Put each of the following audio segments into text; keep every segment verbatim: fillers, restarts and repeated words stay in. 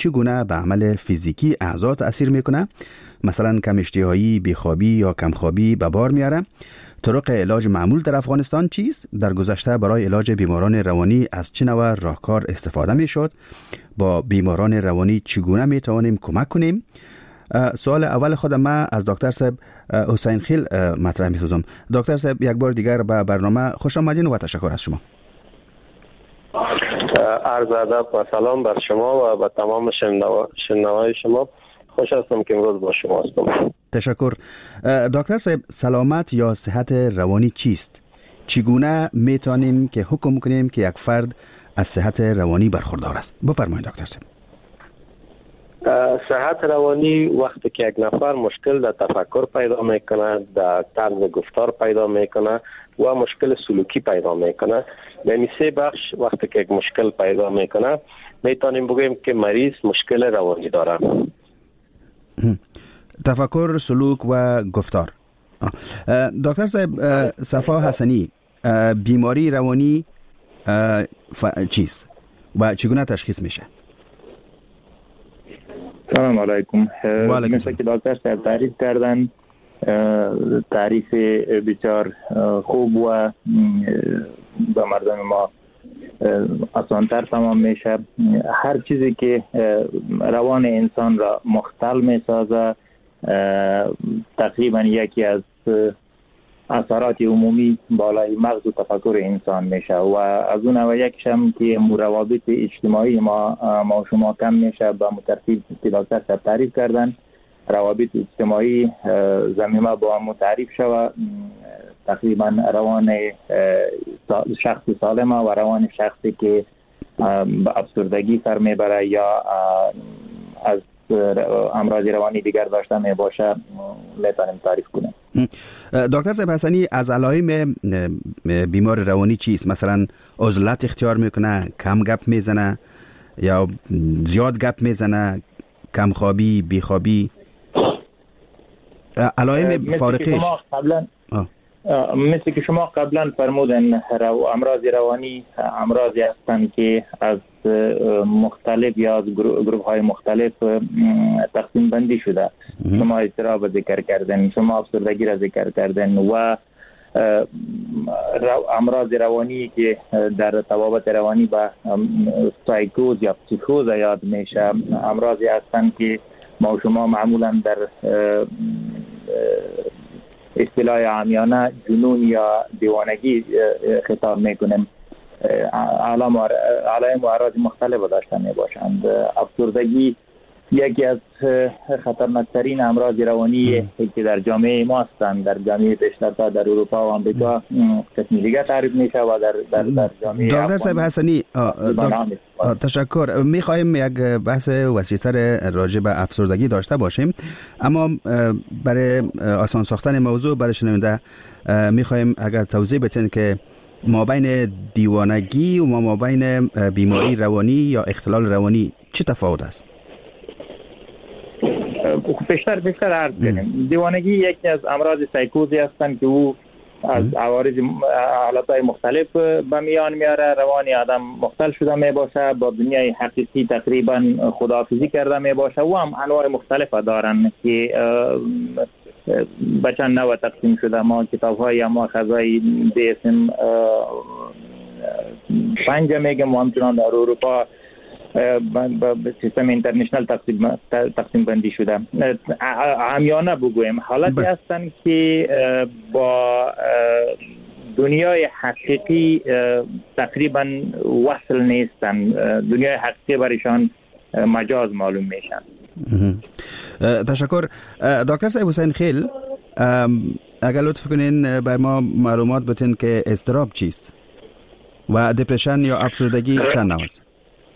چگونه به عمل فیزیکی اعضا تأثیر میکنه؟ مثلا کم اشتهایی، بیخوابی یا کمخوابی به بار میاره؟ طرق علاج معمول در افغانستان چیست؟ در گذشته برای علاج بیماران روانی از چه نوع راهکار استفاده میشد؟ با بیماران روانی چگونه میتوانیم کمک کنیم؟ سوال اول خودم ما از دکتر صاحب حسین خیل مطرح می‌سازم. دکتر صاحب یک بار دیگر به برنامه خوش آمدین و تشکر از شما. عرض ادب و سلام بر شما و به تمام شنوای شما. خوش هستم که امروز با شما هستم. تشکر. دکتر صاحب، سلامت یا صحت روانی چیست؟ چگونه میتونیم که حکم کنیم که یک فرد از صحت روانی برخوردار است؟ بفرمایید دکتر صاحب. صحت روانی وقتی که یک نفر مشکل در تفکر پیدا میکنه، در طرز گفتار پیدا میکنه و مشکل سلوکی پیدا میکنه، یعنی سه بخش وقتی که یک مشکل پیدا میکنه میتونیم بگیم که مریض مشکل روانی داره. تفکر، سلوک و گفتار. دکتر صاحب صفا حسنی، بیماری روانی چیست و چگونه تشخیص میشه؟ سلام علیکم. مثل که دکتر صاحب تعریف کردن، تعریف بسیار خوب و به مردم ما آسانتر تمام میشه. هر چیزی که روان انسان را مختل میسازه تقریبا یکی از اثرات عمومی بالای مغز و تفکر انسان میشه و از اون و یکیش هم که روابط اجتماعی ما ما شما کم میشه. به مترتیب که دکتر صاحب تعریف کردن، روابط اجتماعی زمینه با هم تعریف شوه، تقریبا روان شخص سالم و روان شخصی که به افسردگی سر میبره یا از امراض روانی دیگر داشته می باشه میتونیم تعریف کنیم. دکتر صاحب حسنی، از علائم بیمار روانی چیست؟ مثلا عزلت اختیار میکنه، کم گپ میزنه یا زیاد گپ میزنه، کم خوابی، بیخوابی؟ علائم فارقش قبلا مثل که شما قبلا فرمودن رو امراض روانی امراضی هستند که از مختلف یا از گروه های مختلف تقسیم بندی شده. شما اضطراب ذکر کردن، شما افسردگی را ذکر کردن و امراض روانی که در طبابت روانی به سایکوز یا پسیکوز یاد میشه، امراضی هستند که ما شما معمولا در اصطلاح عامیانه جنون یا دیوانگی خطاب میکنیم. علائم و اعراض مختلف داشته می باشند. افسردگی یکی از خطرناکترین امراض روانی که در جامعه ما هستند. در جامعه بیشتر در اروپا و آمریکا قسمی دیگه تعریف میشه و در در در جامعه دکتر صاحب حسنی تشکر. میخوایم یک بحث وسیع‌تر راجع به افسردگی داشته باشیم، اما برای آسان ساختن موضوع برای شنونده میخوایم اگر توضیح بدین که ما بین دیوانگی و ما بین بیماری روانی یا اختلال روانی چه تفاوت است؟ بیشتر بیشتر عرض کنیم. دیوانگی یکی از امراض سایکوزی هستند که او از عوارض حالتهای مختلف به میان میاره. روانی آدم مختل شده می باشه، با دنیای حقیقی تقریبا خداحافظی کرده می باشه و هم انواع مختلف دارن که بچن نوع تقسیم شده. ما کتاب های یا ماخذهای به اسم پنج میگم و همچنان در اروپا به سیستم اینترنشنال تقسیم تقسیم بندی شده. عامیانه بگویم حالتی هستن که با دنیای حقیقی تقریبا وصل نیستن. دنیای حقیقی برایشان مجاز معلوم میشن. تشکر. دکتر صاحب حسین خیل، اگر لطف کنین بر ما معلومات بدین که اضطراب چیست و دپرشن یا افسردگی چند نوع است؟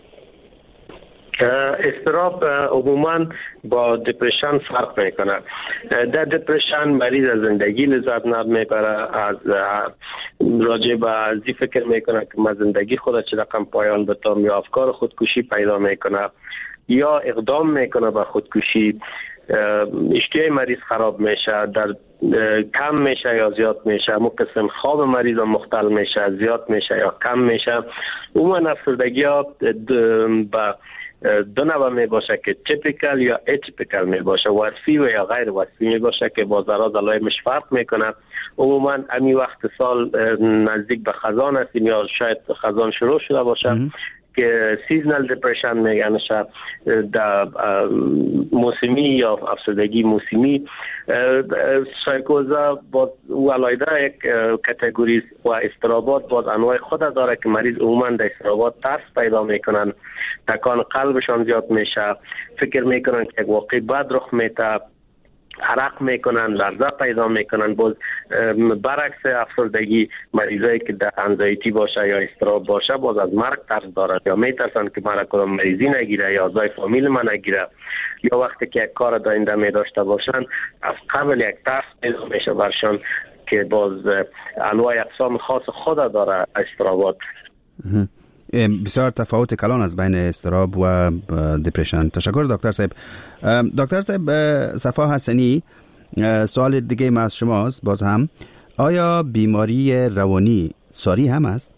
اضطراب عموما با دپرشن فرق میکنه. در دپرشن مریض از زندگی لذت نمیبره، از راجع به ازی فکر میکنه که من زندگی خود چه رقم پایان بدم، یا افکار خودکشی پیدا میکنه یا اقدام میکنه به خودکشی. اشتهای مریض خراب میشه، در کم میشه یا زیاد میشه. مو قسم خواب مریض مختل میشه، زیاد میشه یا کم میشه. عموما افسردگی ها به دو نوع می باشه که تیپیکال یا اتیپیکال می باشه، وصفی و یا غیر وصفی می باشه که با ذرات علائمش فرق میکنه. عموما امی وقت سال نزدیک به خزان هستیم یا شاید خزان شروع شده باشه که سیزنال دپرشن میگنش، در موسمی یا افسردگی موسمی. سایکوزا با ولایده یک کاتگوری و اضطرابات باز انواع خود داره که مریض عموما در اضطرابات ترس پیدا میکنن، تکان قلبشان زیاد میشه، فکر میکنن که یک واقعی بد رخ میده، عرق میکنن، لرزه پیدا میکنن. باز برعکس افسردگی مریضایی که در انزایتی باشه یا اضطراب باشه باز از مرگ ترس دارن یا میترسن که مرا کدام مریضی نگیره یا ازای فامیل من نگیره، یا وقتی که یک کار داینده می داشته باشن از قبل یک ترس پیدا میشه برشان که باز انواع اقسام خاص خود داره اضطرابات. بسیار تفاوت کلان از بین اضطراب و دپرشن. تشکر دکتر صاحب. دکتر صاحب صفا حسنی، سوال دیگه ما از شماست باز هم، آیا بیماری روانی ساری هم است؟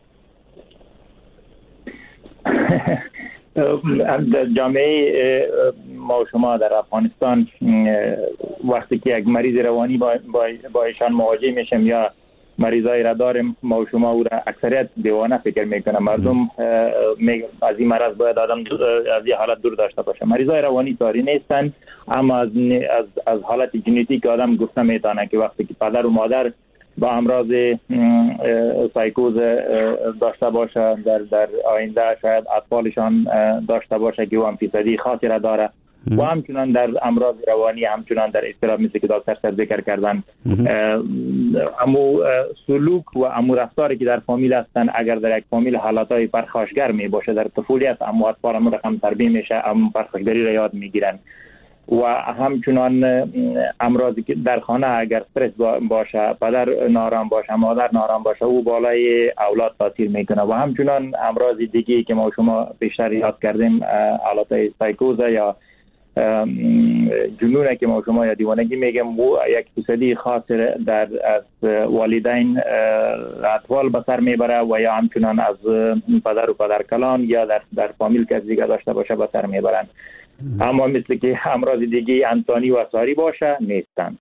جامعه ما شما در افغانستان وقتی که یک مریض روانی با, با, با ایشان مواجه میشیم یا مریضای را داریم، ما شما او را اکثریت دیوانه فکر میکنه. مردم از این مرض باید آدم از این حالت دور داشته باشه. مریضای روانی ساری نیستن، اما از از, از حالت ژنتیک آدم گفته میتونه که وقتی که پدر و مادر با امراض سایکوز داشته باشه در در آینده شاید اطفالشان داشته باشه که هم فیصدی خاصی را داره و همچنان در امراض روانی همچنان در اضطراب مثل که دکتر صاحب ذکر کردن، امو سلوک و امو رفتاری که در فامیل هستن اگر در یک فامیل حالاتهای پرخاشگر می باشه در طفولیت، امو اطفال امو رقم تربیه میشه، امو پرخاشگری را یاد میگیرن و همچنان امراضی که در خانه اگر استرس باشه، پدر نارام باشه، مادر نارام باشه، او بالای اولاد تاثیر میکنه و همچنان امراض دیگه که ما شما بیشتر یاد کردیم، حالات سایکوز یا جنونه که ما شما یا دیوانگی میگم، و یک فیصدی خاص در از والدین اطفال به سر میبره و یا همچنان از پدر و پدر کلان یا در در فامیل که دیگه داشته باشه به سر میبرن. اما مثل که امراض دیگه انسانی و ساری باشه نیستن.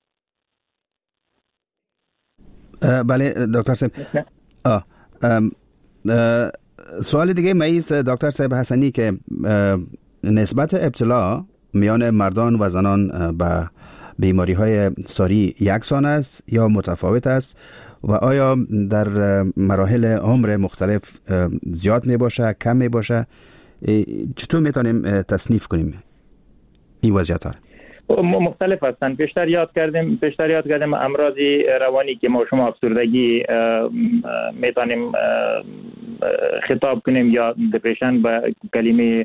بله دکتر صاحب. آه. سوال دیگه مایز دکتر صاحب حسنی که نسبت ابتلا میان مردان و زنان به بیماری های ساری یکسان است یا متفاوت است و آیا در مراحل عمر مختلف زیاد می باشه، کم می باشه؟ چطور میتونیم تصنیف کنیم این وضعیت ها؟ مختلف هستند. پیشتر یاد کردیم پیشتر یاد کردیم امراض روانی که ما شما افسردگی میتونیم خطاب کنیم یا دپرشن به کلمه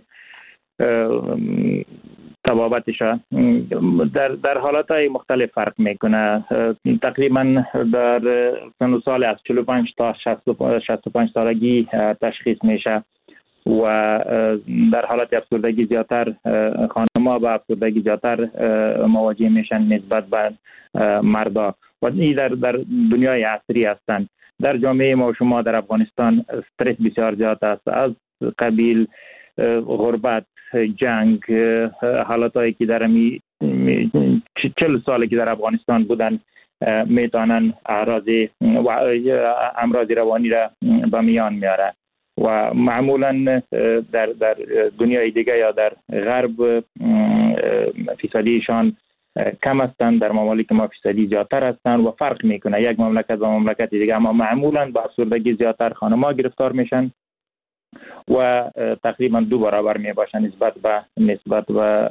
تبابتش در در حالاتهای مختلف فرق میکنه. تقریبا در سن و سال از چهل و پنج تا شصت و پنج سالگی تشخیص میشه و در حالت افسردگی زیادتر خانم‌ها با افسردگی زیادتر مواجه میشن نسبت به مردا و این در در دنیای عصری هستند. در جامعه ما شما در افغانستان استرس بسیار زیاد است، از قبیل غربت، جنگ، حالاتایی که در می چهل سالی که در افغانستان بودن میتونن اعراض و امراض روانی را به میان میاره و معمولا در در دنیای دیگه یا در غرب فیصدیشان کم هستند، در ممالک ما فیصدی زیادتر هستند و فرق میکنه یک مملکت و مملکت دیگه، اما معمولا با افسردگی زیادتر خانم‌ها گرفتار میشن و تقریبا دو برابر می باشن نسبت به نسبت به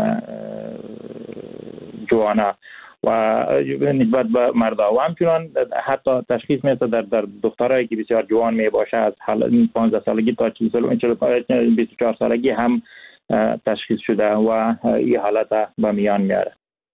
جوانا و نسبت به مردا و همچنان حتی تشخیص میشه در در دخترایی که بسیار جوان می باشه از پانزده سالگی تا بیست و چهار سالگی هم تشخیص شده و این حالت به میان میاره.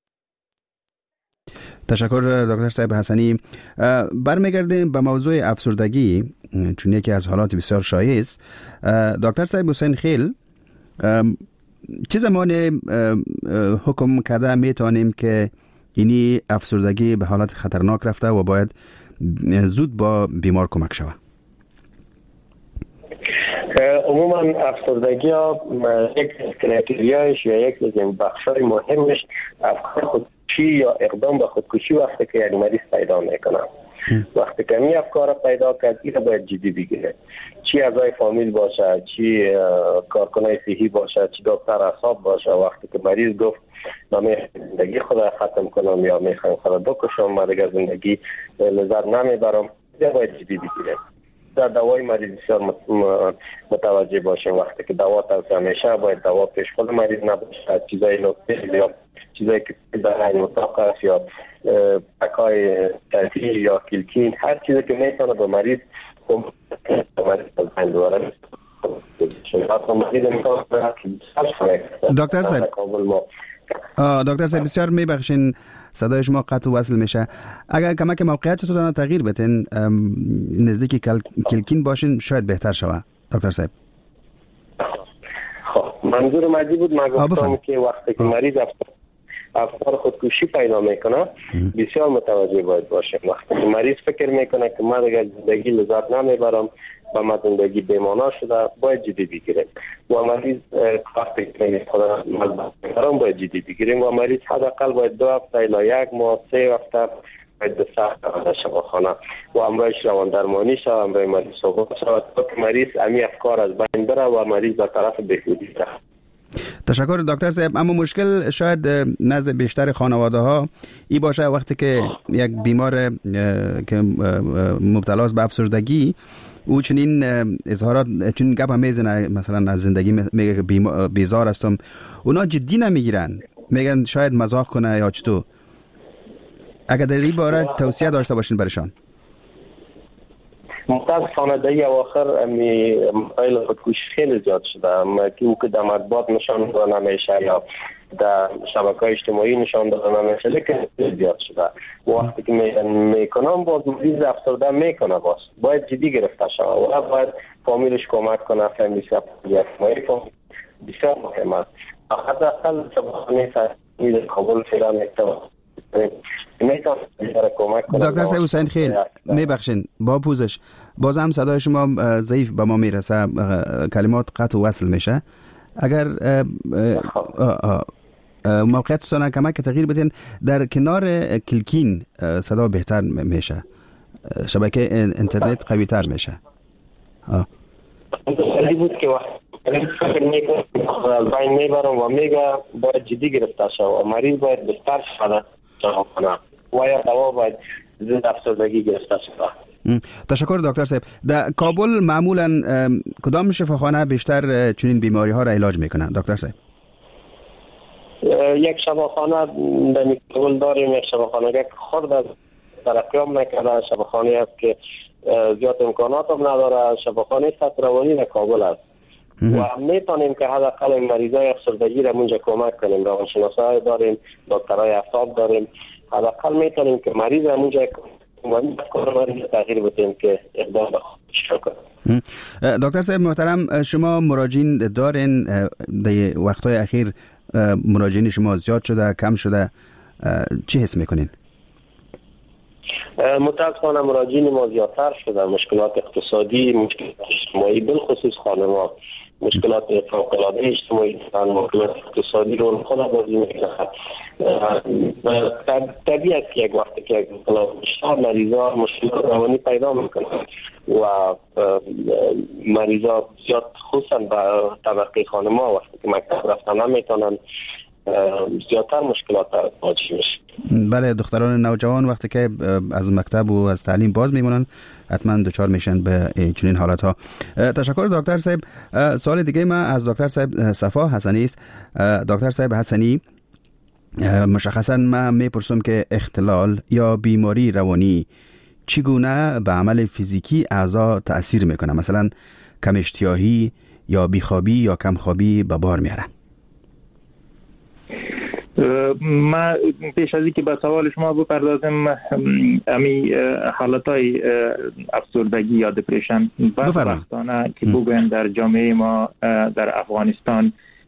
تشکر دکتر صاحب حسنی. برمیگردیم به موضوع افسردگی چون یکی از حالات بسیار شایع است. دکتر صاحب حسین خیل، چه زمان حکم کرده میتونیم که اینی افسردگی به حالت خطرناک رفته و باید زود با بیمار کمک شود؟ عموما افسردگی ها یک کرایتریایش یا یک از این بخشای مهمش افکار خودکشی یا اقدام به خودکشی وقتی که یک مریض پیدا میکنه. وقتی که می افکار پیدا کرد این باید جدی بگیره، چی اعضای فامیل باشه، چی کارکنای صحی باشه، چی دکتر اعصاب باشه. وقتی که مریض گفت من زندگی خود ختم کنم یا میخوام خود بکشم، من دیگه زندگی لذت نمیبرم، باید جدی بگیره. در دوای مریض بسیار متوجه باشیم. وقتی که دوا توصیه میشه باید دوا پیش خود مریض نباشه، چیزای نکته یا چیزایی که در این اتاق است یا پکای ترفیع یا کلکین، هر چیزی که میتونه به مریض مریض بزن دواره. دکتر صاحب دکتر صاحب بسیار میبخشین صدای شما قطع و وصل میشه. اگر کمک موقعیتتون تغییر بدین نزدیک کلکین باشین شاید بهتر شود دکتر صاحب. خب منظور مدی بود من گفتم که وقتی که مریض افکار خودکشی پیدا میکنه بسیار متوجه باید باشیم. وقتی که مریض فکر میکنه که من دیگه زندگی لذت نمیبرم و من زندگی بی‌معنا شده، باید جدی بگیریم. و مریض وقتی که خدا مزبرم باید جدی بگیریم و مریض حداقل باید دو هفته الی یک ماه سه هفته باید به سخت در شفاخانه و امرایش روان درمانی شود، امرای مریض صحبت شود تا که مریض امی افکار از بین بره و مریض به طرف بهبودی رفت. تشکر دکتر صاحب. اما مشکل شاید نزد بیشتر خانواده ها ای باشه وقتی که یک بیمار که مبتلا است به افسردگی او چنین اظهارات چنین گپ هم میزنه، مثلا از زندگی میگه بیزار هستم، اونا جدی نمیگیرن، میگن شاید مزاح کنه یا چطور. اگر در این باره توصیه داشته باشین برشان. متاسفانه در اواخر امی مسائل خودکشی خیلی زیاد شده، اما که او که در مطبوعات نشان داده نمیشه یا در شبکه‌های اجتماعی نشان داده نمیشه، لیکن زیاد شده. وقتی که میکنم باز مریض افسرده میکنه، باز باید جدی گرفته شود و باید فامیلش کمک کنه. فامیل سپورت بسیار مهم است. حداقل شبکه‌های اجتماعی کابل فعلا دکتر سعید حسین خیل میبخشین با پوزش باز هم صدای شما ضعیف به ما میرسه، کلمات قطع و وصل میشه. اگر موقعیتتون کمک تغییر بدین در کنار کلکین صدا بهتر میشه، شبکه اینترنت قوی تر میشه. خیلی بود که وقت فکر میکنم از بین میبرم و میگه باید جدی گرفته شد و مریض باید بستر شده کنه و یا دوا باید ضد افسردگی گرفته شده. تشکر دکتر صاحب. در کابل معمولا کدام شفاخانه بیشتر چنین بیماری ها را علاج میکنن دکتر صاحب؟ یک شفاخانه در کابل داریم، یک شفاخانه که خود از ترقی هم نکرده، شفاخانه است که زیاد امکانات هم نداره، شفاخانه سطح روانی در کابل است و میتونیم که حداقل مریضای افسردگی را منجا کمک کنیم. روانشناسای داریم، دکترای اعصاب داریم، حداقل میتونیم که مریض را منجا کنیم و مریض تغییر بدیم که اقدام به خودش کنیم. دکتر صاحب محترم، شما مراجعین دارین؟ در وقتهای اخیر مراجعین شما زیاد شده کم شده؟ چی حس میکنین؟ متاسفانه مراجعین ما زیادتر شده. مشکلات اقتصادی، مشکلات اجتماعی، بالخصوص خانم‌ها مشکلات فوق‌العاده اجتماعی دارن، مشکلات اقتصادی رو خود بازی میکنه. طبیعی است که یک وقتی که بیشتر مریضا مشکلات روانی پیدا میکنن و مریضا زیاد خصوصا به طبقه خانم‌ها وقتی که مکتب رفتن نمیتونن زیادتر مشکلات واجه میشه. بله، دختران نوجوان وقتی که از مکتب و از تعلیم باز میمونن حتما دچار میشن به چنین حالت ها. تشکر دکتر صاحب. سوال دیگه ما از دکتر صاحب صفا حسنی است. دکتر صاحب حسنی، مشخصا من میپرسم که اختلال یا بیماری روانی چگونه به عمل فیزیکی اعضا تأثیر میکنه؟ مثلا کم اشتیاقی یا بیخوابی یا کم خوابی به بار میاره؟ ما پیش از اینکه به سوال شما بپردازم، امی حالتهای افسردگی یا دپرشن بدبختانه که بگویم در جامعه ما در افغانستان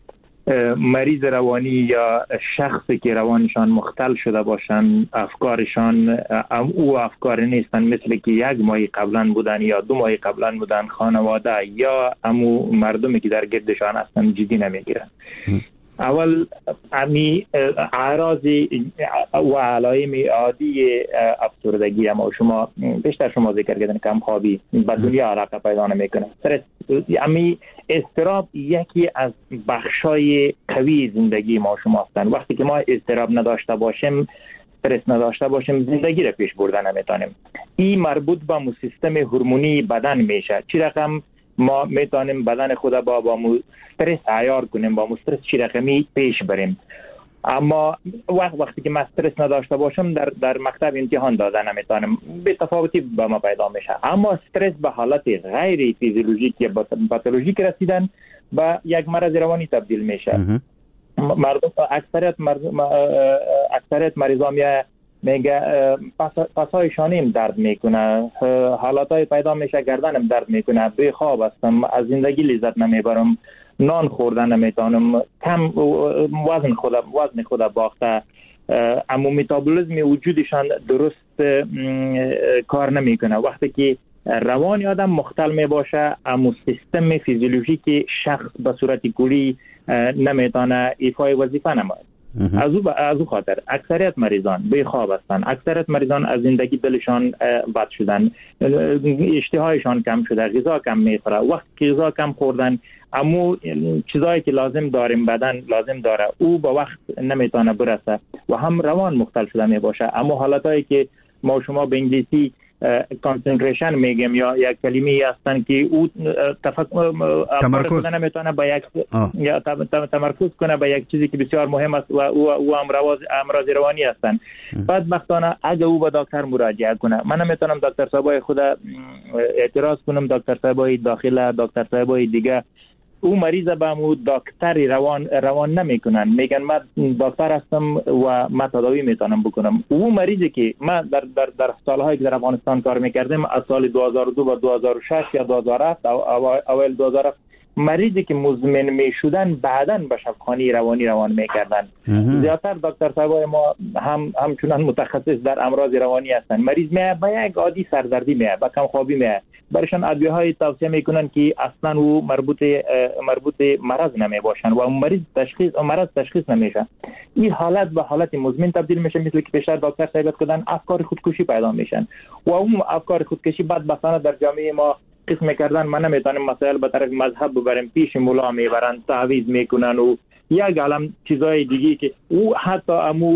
مریض روانی یا شخصی که روانشان مختل شده باشن، افکارشان او افکار نیستن مثل که یک ماه قبلا بودن یا دو ماه قبلا بودن، خانواده یا امو مردمی که در گردشان هستن جدی نمیگیرن. اول امی اعراض و علائم عادی افسردگی اما شما بیشتر شما ذکر کردن کم خوابی به دنیا علاقه پیدا نمیکنه. امی اضطراب یکی از بخشای قوی زندگی ما شما هستن. وقتی که ما اضطراب نداشته باشیم، استرس نداشته باشیم، زندگی را پیش بردن نمیتونیم. این مربوط به سیستم هورمونی بدن میشه. چی رقم ما میتونیم بدن خود با با استرس عیار کنیم، با استرس چی رقمی پیش بریم. اما وقت وقتی که من استرس نداشته باشم در در مکتب امتحان دادن نمیتونم، به تفاوتی به ما پیدا میشه. اما استرس به حالت غیر فیزیولوژیک یا پاتولوژیک رسیدن به یک مرض روانی تبدیل میشه. مردم اکثریت مردم اکثریت مریضا میگه میگه پسای شانیم درد میکنه، حالاتای پیدا میشه گردنم درد میکنه، بی خواب هستم، از زندگی لذت نمیبرم، نان خوردن نمیتونم، کم وزن خود وزن خود باخته، اما متابولیسم وجودشان درست کار نمیکنه. وقتی که روان آدم مختل می باشه، اما سیستم فیزیولوژیک شخص به صورت کلی نمیتونه ایفای وظیفه نماید. از او از او خاطر اکثریت مریضان بی خواب هستند، اکثریت مریضان از زندگی دلشان بد شدن، اشتهایشان کم شده، غذا کم میخوره. وقتی که غذا کم خوردن اما چیزایی که لازم داریم بدن لازم داره او با وقت نمیتونه برسه و هم روان مختل شده می باشه. اما حالتایی که ما شما به انگلیسی کانسنتریشن میگیم یا یک کلمه‌ای هستن که او تمرکز نمیتونه با یک یا تمرکز کنه به یک چیزی که بسیار مهم است و او او امراض امراض روانی هستن. بعضوقتا اگه او به دکتر مراجعه کنه، من نمیتونم دکتر صاحبای خود اعتراض کنم، دکتر صاحبای داخله، دکتر صاحبای دیگه او مریض به مو دکتر روان روان نمیکنن، میگن من دکتر هستم و من تداوی میتونم بکنم. او مریضی که من در در در سالهایی که در افغانستان کار میکردم، از سال دو هزار و دو و دو هزار و شش یا دو هزار و هفت اول دو هزار و هفت مریضی که مزمن میشدن بعداً به شفاخانه روانی روان میکردن. زیادتر دکتر صاحبای ما هم همچنان متخصص در امراض روانی هستن. مریض میاد با یک عادی سردردی میاد، با کم خوابی میاد، برشان ادویه های توصیه میکنن که اصلا او مربوط مربوط مرض نمی باشن و اون مریض تشخیص و مرض تشخیص نمیشه. این حالت به حالت مزمن تبدیل میشه، مثل که پیشتر دکتر صاحب کردن افکار خودکشی پیدا میشن و اون افکار خودکشی بعد مثلا در جامعه ما قسم کردن من نمیتونم مسائل به طرف مذهب ببرم، پیش مولا میبرن، تعویض میکنن و یک عالم چیزای دیگه که او حتی امو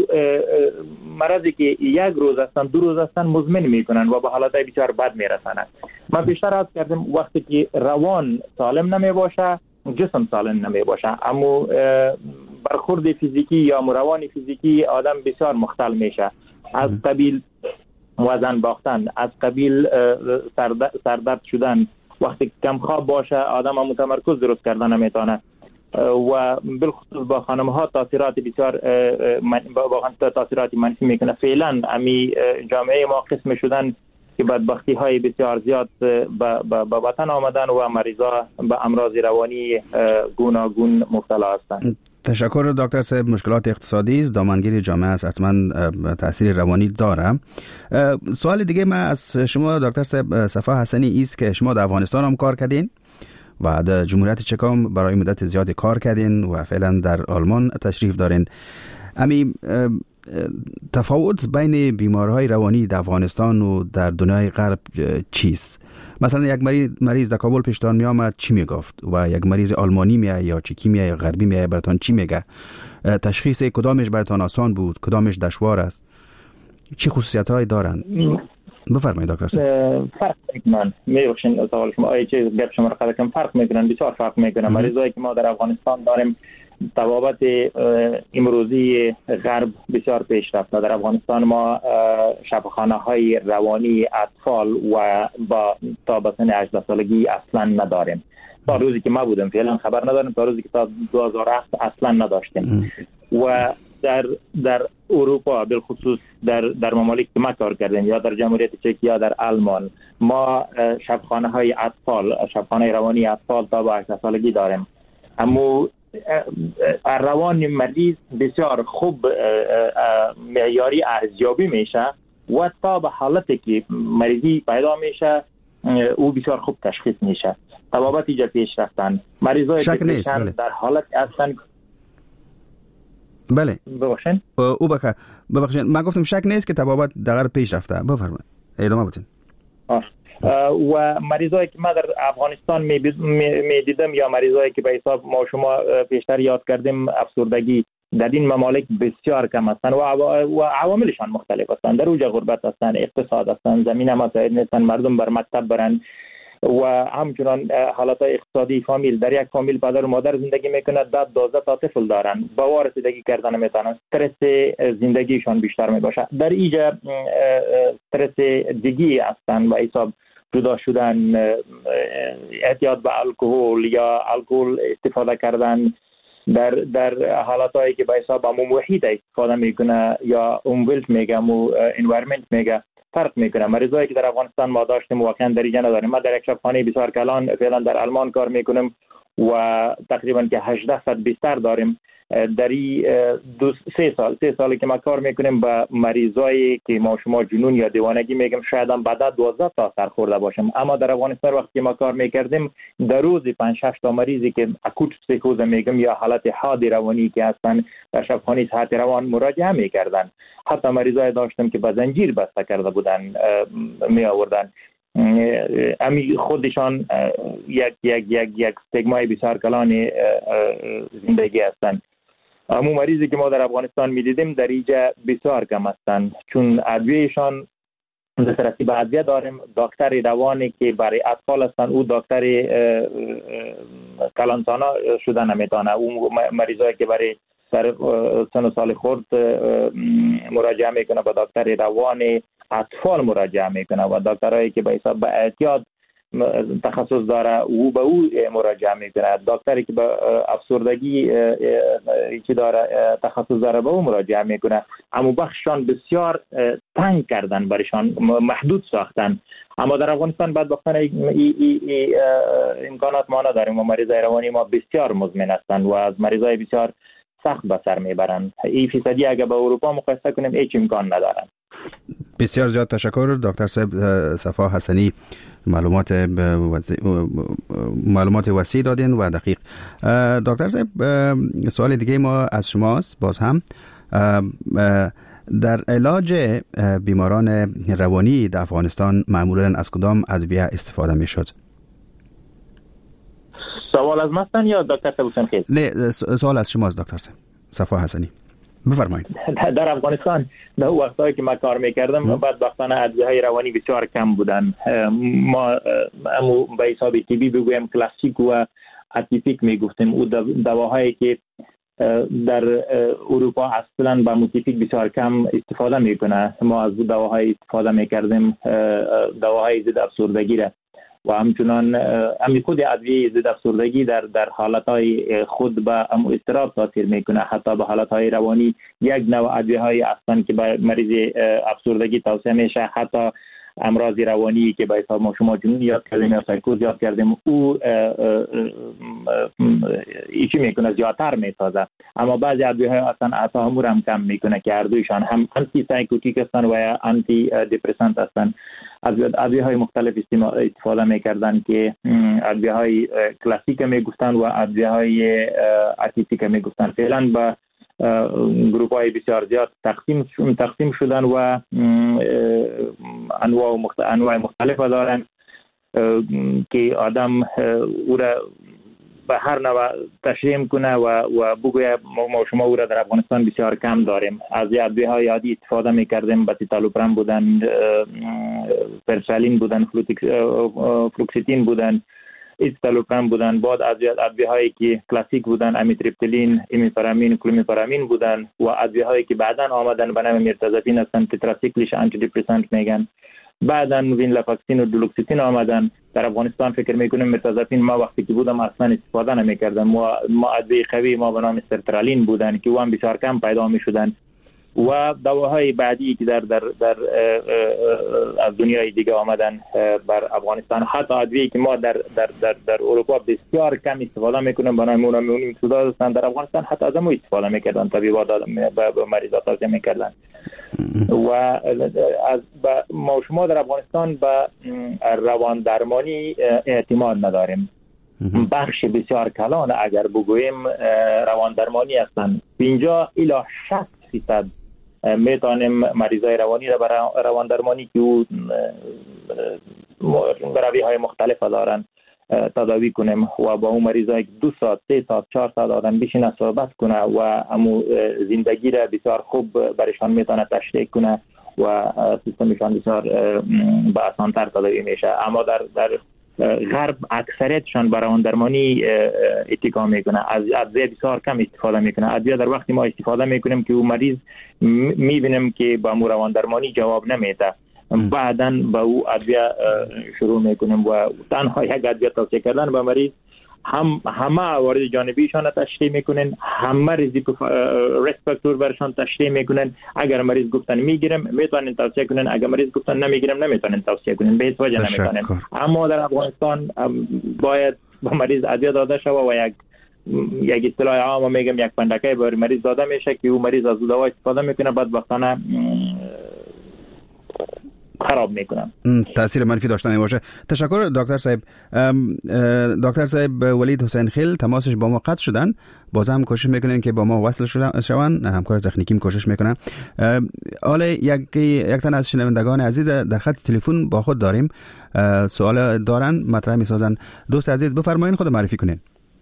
مرضی که یک روز هستن دو روز هستن مزمن میکنن و به حالتهای بسیار بد میرسنن. من بیشتر عرض کردم وقتی که روان سالم نمی باشه جسم سالم نمی باشه، اما برخورد فیزیکی یا روانی فیزیکی آدم بسیار مختل میشه، از قبیل وزن باختن، از قبیل سردرد شدن. وقتی کم خواب باشه آدم هم متمرکز درست کردن نمیتونه و بالخصوص با خانم ها تاثیرات بسیار با تاثیرات منفی میکنه. فعلا امی جامعه ما قسم شدن که بدبختی های بسیار زیاد به وطن آمدن و مریضا به امراض روانی گوناگون مبتلا هستند. تشکر دکتر صاحب. مشکلات اقتصادی است، دامنگیر جامعه است، حتما تاثیر روانی داره. سوال دیگه من از شما دکتر صاحب صفا حسنی است که شما در افغانستان هم کار کردین و در جمهوریت چک هم برای مدت زیادی کار کردین و فعلا در آلمان تشریف دارین. امی تفاوت بین بیمارهای روانی در افغانستان و در دنیای غرب چیست؟ مثلا یک مریض مریض در کابل پیشتان می آمد چی می گفت و یک مریض آلمانی میای یا چکی میای یا غربی میای براتون چی میگه؟ تشخیص کدامش براتون آسان بود، کدامش دشوار است؟ چه خصوصیت‌هایی دارند؟ بفرمایید دکتر صاحب. فرق میکنن. میگوشین سوال شما آیه چه گپ شما را کم فرق میکنن، بسیار فرق میکنن. مریضایی که ما در افغانستان داریم تبابت امروزی غرب بسیار پیشرفته. در افغانستان ما شفاخانه های روانی اطفال و با تا به سن هجده سالگی اصلا نداریم. تا روزی که ما بودم فعلا خبر نداریم، تا روزی که تا دو هزار و هفت اصلا نداشتیم. و در در اروپا بالخصوص در در ممالک که ما کار کردیم یا در جمهوریت چک یا در آلمان ما شفاخانه های اطفال، شفاخانه روانی اطفال تا به هجده سالگی داریم. اما روان مریض بسیار خوب معیاری ارزیابی میشه و تا به حالتی که مریضی پیدا میشه او بسیار خوب تشخیص میشه. طبابت ایجا پیش رفتن مریضای دپرشن در حالت هستن. بله ببخشید او بخ ببخشید من گفتم شک نیست که طبابت دغر پیش رفته. بفرمایید ادامه بدین. و مریضایی که ما در افغانستان می دیدم یا مریضایی که به حساب ما شما پیشتر یاد کردیم افسردگی در این ممالک بسیار کم هستند و عواملشان مختلف هستند. در اوج غربت هستند، اقتصاد هستند، زمین مساعد نیستند، مردم بر مکتب برند و همچنان حالات اقتصادی فامیل، در یک فامیل پدر و مادر زندگی میکنه، داد دوازده تا طفل دارن، با رسیدگی کردن نمیتونن، استرس زندگیشان بیشتر میباشه. در اینجا استرس دیگی هستند و حساب جدا شدن، احتیاط به الکل یا الکل استفاده کردن در در حالاتایی که به حساب همو محیط استفاده میکنه یا اونولت میگه مو انوایرمنت میگه فرق میکنه. مریضایی که در افغانستان ما داشتیم واقعا در اینجا نداریم. ما در یک شبخانه بسیار کلان فعلا در آلمان کار میکنیم و تقریبا که هجده صد بیستر داریم. در دو سه سال سه سالی که ما کار میکنیم با مریضایی که ما شما جنون یا دیوانگی میگم شاید هم بعد دوازده تا سر خورده باشم. اما در افغانستان وقتی ما کار میکردیم در روز پنج شش تا مریضی که اکوت پسیکوز میگم یا حالت حاد روانی که هستن در شبخانه صحت روان مراجعه میکردن. حتی مریضای داشتم که با زنجیر بسته کرده بودن می آوردن. امی خودشان یک یک یک یک استگمای بسیار کلان زندگی هستند. همون مریضی که ما در افغانستان می‌دیدیم در اینجا بسیار کم هستند، چون ادویهشان دسترسی به ادویه داریم. دکتر روانی که برای اطفال هستند او دکتر کلانسانا شده نمیتونه. او مریضایی که برای سر سن و سال خورد مراجعه میکنه با دکتر روان اطفال مراجعه میکنه و دکترایی که به حساب به احتیاط تخصص داره او به او مراجعه میکنه. دکتری که به افسردگی چی داره تخصص داره به او مراجعه میکنه. اما بخششان بسیار تنگ کردن، برشان محدود ساختن. اما در افغانستان بعد بختانه ای ای ای امکانات ما نداریم و مریضای روانی ما بسیار مزمن هستند و از مریضای بسیار سخت به سر میبرند. این فیصدی اگر با اروپا مقایسه کنیم هیچ امکان ندارن. بسیار زیاد تشکر دکتر صاحب صفا حسنی، معلومات معلومات وسیع دادین و دقیق. دکتر صاحب سوال دیگه ما از شماست باز هم در علاج بیماران روانی در افغانستان معمولا از کدام ادویه استفاده میشد؟ سوال از مستن یا دکتر صاحب حسین خیل؟ نه سوال از شماست دکتر صاحب صفا حسنی، بفرمایید. در افغانستان در وقتایی که ما کار میکردم بعد وقتانه ادویه‌های روانی بسیار کم بودن. ما امو به حساب طبی بگویم کلاسیک و اتیپیک میگفتیم. او دواهایی که در اروپا اصلا با متیپیک بسیار کم استفاده میکنه، ما از دواهای استفاده میکردیم، دواهای ضد افسردگی را و همچنان امی خود ادویه ضد افسردگی در در حالتهای خود به ام اضطراب تاثیر میکنه. حتی به حالتهای روانی یک نوع ادویه های هستند که به مریض افسردگی توصیه میشه. حتی امراض روانی که به حساب ما شما جنون یاد کردیم یا سایکوز یاد کردیم او ایچی میکنه زیادتر میسازه. اما بعضی ادویه های اصلا اعصاب هم هم کم میکنه که هر دویشان هم آنتی سایکوتیک هستن و یا آنتی دپرسنت هستن. از ادویه های مختلف استفاده میکردن که ادویه های کلاسیک میگفتن و ادویه های اتیپیک میگفتن. فعلا با گروپ های بسیار زیاد تقسیم تقسیم شدن و انواع مختلف انواع مختلف دارن که آدم او را به هر نوع تشریح کنه و و بگوید ما شما او را در افغانستان بسیار کم داریم. از ادویه های عادی استفاده میکردیم، باتیتالوپرام بودن، پرسالین بودن، فلوکسیتین بودن، ایستالوپرام بودن. بعد از ادویه هایی که کلاسیک بودن امیتریپتیلین، ایمیپارامین، کلومیپارامین بودن و ادویه هایی که بعداً آمدن به نام میرتازپین هستن، تتراسیکلیش آنتی دپرسنت میگن. بعداً وینلافاکسین و دولوکسیتین آمدن. در افغانستان فکر میکنیم میرتازپین ما وقتی که بودم اصلا استفاده نمیکردم. ما ما ادویه قوی ما به نام سرترالین بودن که اون بسیار کم پیدا میشدن و دواهای بعدی که در در در از دنیای دیگه آمدن بر افغانستان، حتی ادویه‌ای که ما در در در در اروپا بسیار کم استفاده میکنیم برای نمونه سودا هستن، در افغانستان حتی از ما استفاده میکردن، طبیبات به مریضات توصیه میکردن. و از ما شما در افغانستان به روان درمانی اعتماد نداریم. بخش بسیار کلان اگر بگوییم روان درمانی هستند. اینجا الی شصت فیصد میتونیم مریضای روانی را برای روان درمانی که او روی های مختلف دارن تداوی کنیم و با اون مریضای دو ساعت سه ساعت چهار ساعت آدم بشینه صحبت کنه و امو زندگی را بسیار خوب برشان میتونه تشریح کنه و سیستمشان بسیار با آسان‌تر تداوی میشه. اما در در غرب اکثریتشان برای روان درمانی اتکا میکنه، از ادویه بسیار کم استفاده میکنه. ادویه در وقتی ما استفاده میکنیم که اون مریض میبینیم که با روان درمانی جواب نمیده، بعداً با او ادویه شروع میکنیم و تنها یک ادویه توصیه کردن به مریض هم همه عوارض جانبیشان تشریح میکنن، همه ریسک فاکتور برشان تشریح میکنن. اگر مریض گفتن میگیرم میتونن توصیه کنن، اگر مریض گفتن نمیگیرم نمیتونن توصیه کنن، به هیچ وجه نمیتونن. اما در افغانستان باید با مریض ادویه داده شود و یک یک اصطلاح عام میگم یک پندکه بر مریض داده میشه که او مریض از دوا استفاده میکنه، بعد وقتانه خراب میکنم، تاثیر منفی داشته نمیشه. تشکر دکتر صاحب. دکتر صاحب ولید حسین خیل تماسش با ما قطع شدن، باز هم کوشش میکنن که با ما وصل شون، همکار تکنیکیم کوشش میکنه. حالا یک یک تن از شنوندگان عزیز در خط تلفن با خود داریم، سوال دارن مطرح میسازن. دوست عزیز بفرمایید، خود معرفی کنین.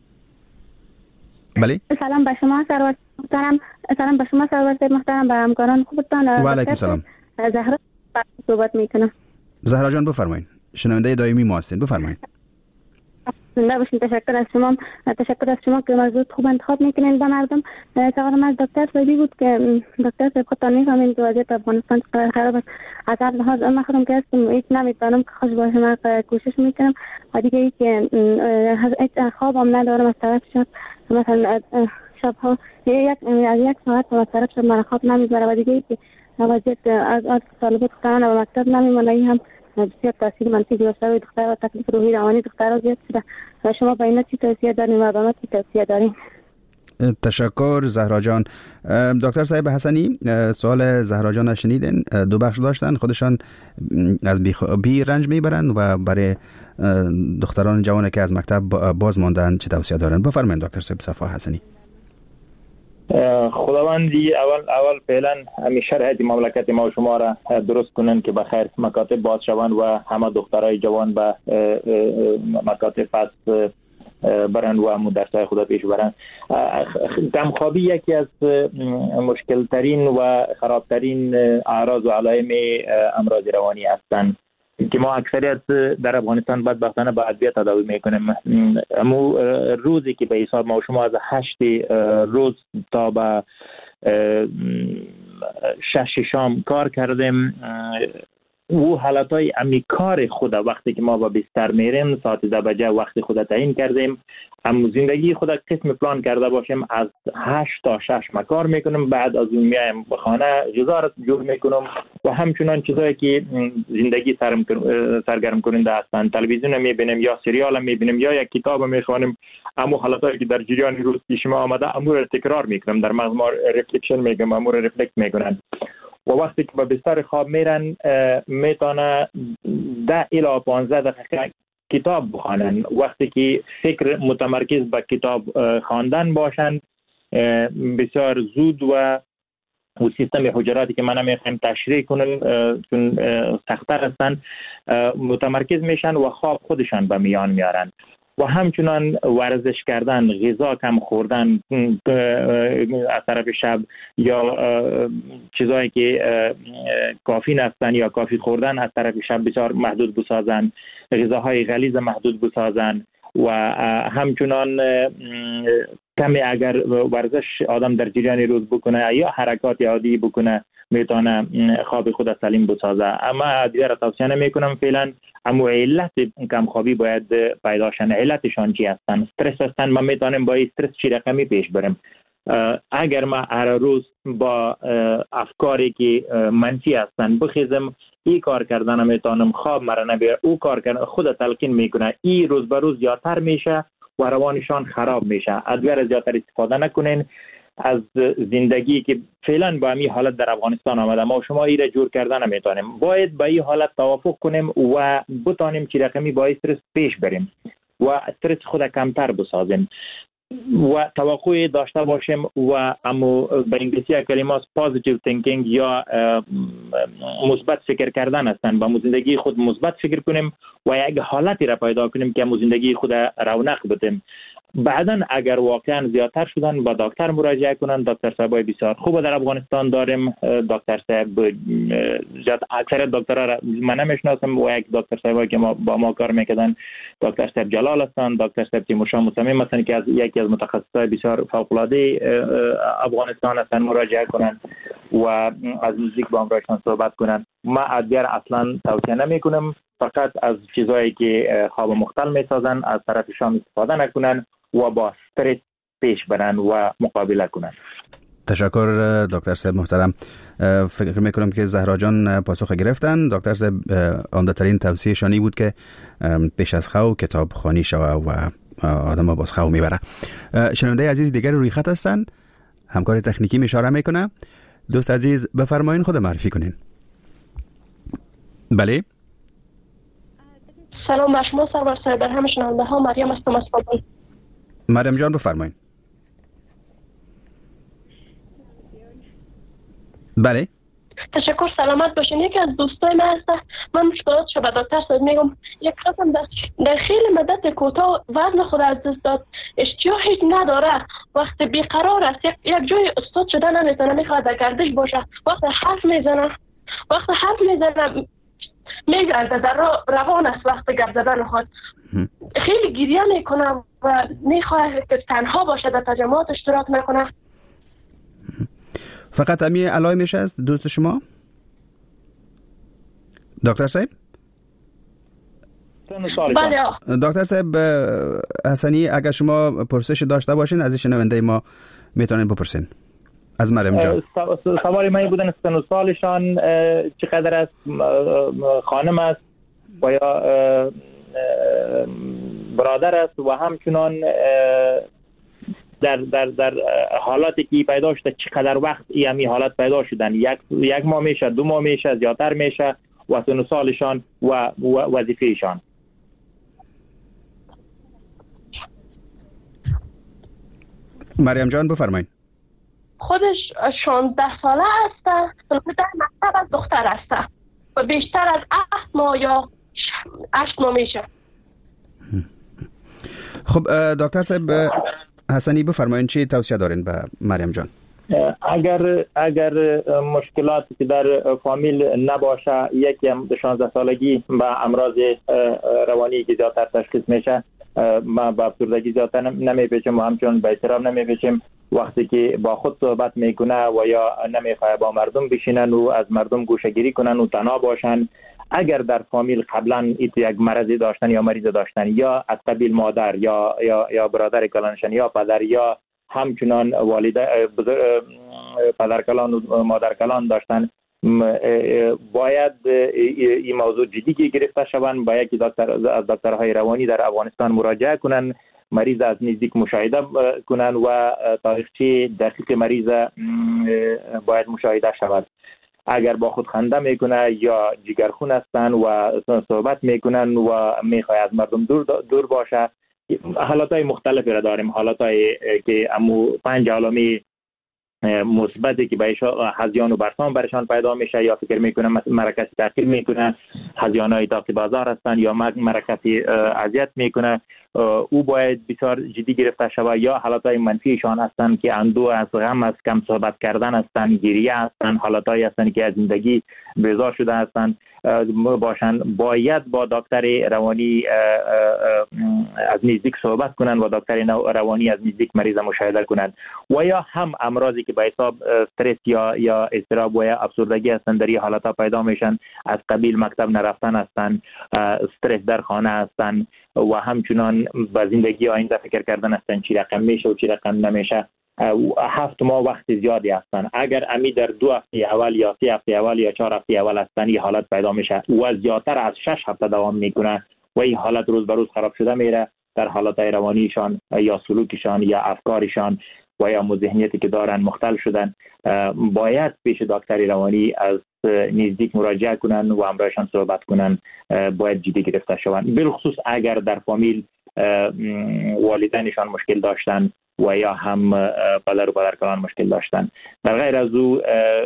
بله. سلام به شما سرور محترم. سلام به شما سرور محترم، به همکاران خوبتان. و علیکم سلام. زهرا صحبت میکنم. زهرا جان بفرمایید، شنونده دائمی ما هستین، بفرمایید. زنده باشین. تشکر از شما، تشکر از شما که موضوع خوب انتخاب میکنین به مردم. سوالم از دکتر صاحبی بود که دکتر صاحب خودتان میفهمین که وضعیت افغانستان چقدر خراب است. از هر لحاظ محروم که هستم، هیچ نمیتونم که خوش باشم، کوشش میکنم و دیگه ای که هیچ خوابم ندارم از طرف شب، مثلا شبها یک از یک ساعت از طرف شب من خواب نمیبره و دیگه ای که وضعیت از از طالبات دختران و مکتب نمیمونه، این هم بسیار تاثیر منفی گذاشته روی دختر و تکلیف روحی روانی دخترها زیاد شده. و شما با اینا چی توصیه دارین و با چی توصیه دارین؟ تشکر زهرا جان. دکتر صاحب حسنی، سوال زهرا جان شنیدین، دو بخش داشتن، خودشان از بیخوابی رنج میبرن و برای دختران جوان که از مکتب باز ماندن چه توصیه دارن؟ بفرمایید دکتر صاحب صفا حسنی. خداوندی اول اول فعلا همین شرایط مملکت ما و شما را درست کنن که بخیر مکاتب باز شوند و همه دخترای جوان به مکاتب پس برن و همون درسای خدا پیش برن. کمخوابی یکی از مشکل ترین و خراب ترین اعراض و علائم امراض روانی هستند که ما اکثریت در افغانستان بدبختانه با ادویه تداوی میکنیم. امو روزی که به حساب ما و شما از هشت روز تا به شش شام کار کردیم، او حالتهای امی کار خود وقتی که ما با بستر میریم ساعت ده بجه وقتی خود تعیین کردیم، اما زندگی خود قسم پلان کرده باشیم از هشت تا شش ما کار میکنم، بعد از اون میایم به خانه غذا را جور میکنم و همچنان چیزایی که زندگی سرگرم کننده هستند، تلویزیون میبینیم یا سریال میبینیم یا یک کتاب میخوانیم، اما حالتایی که در جریان روز پیش ما آمده امور را تکرار میکنم، در مغز ما ریفلکشن میگم، امور ریفلکت میکنن و وقتی که به بستر خواب میرن میتونه ده الی پانزده دقیقه کتاب بخوانن. وقتی که فکر متمرکز به کتاب خواندن باشن بسیار زود و و سیستم حجراتی که من نمیخوایم تشریح کنن چون سخت‌تر هستن متمرکز میشن و خواب خودشان به میان میارن. و همچنان ورزش کردن، غذا کم خوردن از طرف شب یا چیزایی که کافی هستن یا کافی خوردن از طرف شب بسیار محدود بسازن، غذاهای غلیظ محدود بسازن و همچنان کمی اگر ورزش آدم در جریان روز بکنه یا حرکات عادی بکنه میتونه خواب خود سالم بسازه. اما دیگر را توصیه نمیکنم فعلا. اما علت کمخوابی باید پیدا شن. علتشان چی هستن؟ استرس هستن. ما میتونیم با استرس چی رقمی پیش بریم. اگر ما هر روز با افکاری که منفی هستن بخیزم، این کار کردن میتونم، خواب مرا نبیره، او کار کردن خود تلقین میکنه، این روز به روز زیادتر میشه و روانشان خراب میشه. ادویه زیادتر استفاده نکنین. از زندگی که فعلا با این حالت در افغانستان آمده، ما و شما این را جور کردن نمیتونیم. باید با این حالت توافق کنیم و بتانیم که رقمی با استرس پیش بریم و استرس خود کمتر بسازیم و توقع داشته باشیم و امو به انگلیسی کلمات پوزیتیو تینکینگ یا مثبت فکر کردن هستن. با زندگی خود مثبت فکر کنیم و یک حالتی را پیدا کنیم که امو زندگی خود رونق بدیم. بعداً اگر واقعا زیادتر شدن با دکتر مراجعه کنن. دکتر صاحبای بسیار خوب در افغانستان داریم. دکتر صاحب زیاد اکثر دکترها را من نمیشناسم و یک دکتر صاحبایی که ما با ما کار میکردن دکتر صاحب جلال هستند، دکتر صاحب تیمورشاه مصمم هستند که از یکی از متخصصای بسیار فوق العاده افغانستان هستند مراجعه کنن و از موزیک با همراهشان صحبت کنن. ما ادویه اصلا توصیه نمیکنم، فقط از چیزایی که خواب مختل میسازن از طرفشان استفاده نکنن و با استرس پیش برن و مقابله کنن. تشکر دکتر صاحب محترم. فکر میکنم که زهرا جان پاسخ گرفتن. دکتر صاحب عمده ترین توصیه شانی بود که پیش از خو کتاب خوانی شوه و آدم ها باز خو میبره. شنونده عزیز دیگر روی خط هستن، همکار تکنیکی اشاره میکنه. دوست عزیز بفرمایین خود معرفی کنین. بله. سلام بر شما سرور صاحب، بر همه شنونده ها. مریم هستم از کابل. مریم جان بفرمایین. بله. تشکر، سلامت باشین. یکی از دوستای من هست، من مشکلات شو به دکتر صاحب میگم. یک قسم در, در خیلی مدت کوتاه وزن خود از دست داد، اشتها هیچ نداره، وقتی بیقرار است یک, یک جای استاد شده نمیتونه، میخواد در گردش باشه، وقتی حرف میزنه وقتی حرف میزنه میگرده در روان است، وقتی گرد زدن خود خیلی گریه میکنه و میخواد که تنها باشه، در تجمعات اشتراک نکنه. فقط امی علائمش است دوست شما دکتر صاحب؟ بله دکتر صاحب حسنی، اگر شما پرسش داشته باشین از شنونده ما میتونین بپرسین از مریم جان. سوال من بودن سن و سالشان چقدر است، خانم است و یا برادر است و همچنان در در در حالاتی که پیدا شده چقدر وقت این حالت پیدا شدن، یک یک ماه میشه، دو ماه میشه، زیادتر میشه و سن و سالشان و وظیفهشان. مریم جان بفرمایید. خودش شانزده ساله است، در مکتب از دختر است و بیشتر از هفت ماه یا هشت ماه میشه. خب دکتر صاحب حسنی بفرمایید چی توصیه دارین به مریم جان؟ اگر اگر مشکلاتی که در فامیل نباشه، یکی هم شانزده سالگی با امراض روانی که زیادتر تشخیص میشه، ما با افسردگی زیادتر نمیپیچیم و همچنان به اضطراب نمیپیچیم. وقتی که با خود صحبت میکنه و یا نمیخواه با مردم بشینن و از مردم گوشه‌گیری کنن و تنها باشن، اگر در فامیل قبلا ایت یک مرضی داشتن یا مریض داشتن یا از قبیل مادر یا یا یا برادر کلانشان یا پدر یا همچنان والده پدر کلان و مادر کلان داشتن، باید این موضوع جدی گرفته شوند. باید که دکتر از دکترهای روانی در افغانستان مراجعه کنن، مریض از نزدیک مشاهده کنن و تاریخچه دقیق مریض باید مشاهده شود. اگر با خود خنده میکنه یا جگرخون هستن و صحبت میکنن و میخواد از مردم دور دور باشه، حالاتهای مختلفی را داریم. حالاتهای که امو پنج علامه مثبتی که بهش هذیان و برسان برشان پیدا میشه، یا فکر میکنه مرکز تاخیر میکنه، هذیانای تاقی بازار هستن یا مرکزی اذیت میکنه، او باید بسیار جدی گرفته شود. یا حالاتهای منفیشان هستن که اندوه از غم از کم صحبت کردن هستن، گریه هستن، حالاتهایی هستن که از زندگی بیزار شده هستن باشن، باید با دکتر روانی از نزدیک صحبت کنن و دکتر روانی از نزدیک مریض مشاهده کنن. و یا هم امراضی که به حساب استرس یا یا اضطراب و یا افسردگی هستن در این حالات پیدا میشن، از قبیل مکتب نرفتن هستن، استرس در خانه هستن و همچنان با زندگی آینده فکر کردن هستن چی رقم میشه و چی رقم نمیشه. هفت ماه وقت زیادی هستند. اگر امی در دو هفته اول یا سه هفته اول یا چهار هفته اول هستند این حالت پیدا میشه و زیادتر از شش هفته دوام میکنه و این حالت روز به روز خراب شده میره در حالت روانیشان یا سلوکشان یا افکارشان و یا ذهنیتی که دارن مختل شدن، باید پیش دکتر روانی از نزدیک مراجعه کنن و همراهشان صحبت کنن، باید جدی گرفته شوند. بالخصوص اگر در فامیل والدینشان مشکل داشتن و یا هم پدر و پدرکلان مشکل داشتن. در غیر از او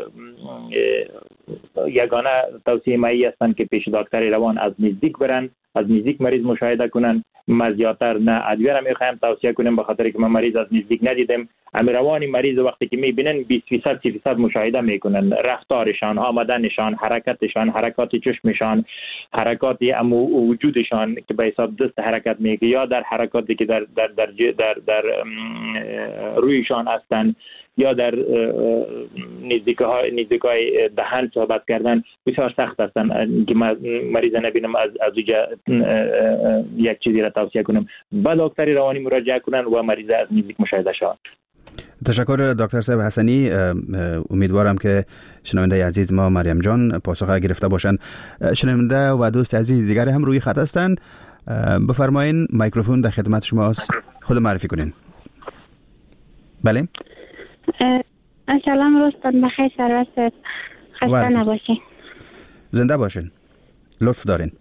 یگانه توصیه مایی هستند که پیش دکتر روان از نزدیک برن، از نزدیک مریض مشاهده کنن. ما زیادتر نه ادویه را میخوایم توصیه کنیم به خاطر که ما مریض از نزدیک ندیدیم. امی روانی مریض وقتی که میبینن بیست فیصد سی فیصد مشاهده میکنن، رفتارشان، آمدنشان، حرکتشان، حرکات چشمشان، حرکات امو وجودشان که به حساب دست حرکت میگه یا در حرکاتی که در در در در, در رویشان هستند یا در نزدیکای نزدیکای دهن صحبت کردن بسیار سخت هستند که مریض نبینم از از یک چیزی را توصیه کنم به دکتر روانی مراجعه کنن و مریض از نزدیک مشاهده شود. تشکر دکتر صاحب حسنی. امیدوارم که شنونده عزیز ما مریم جان پاسخ گرفته باشند. شنونده و دوست عزیز دیگر هم روی خط هستند. بفرمایین میکروفون در خدمت شماست. خود معرفی کنین. بله. سلام روزتان بخیر، سروست خسته نباشین. زنده باشین. لطف دارین.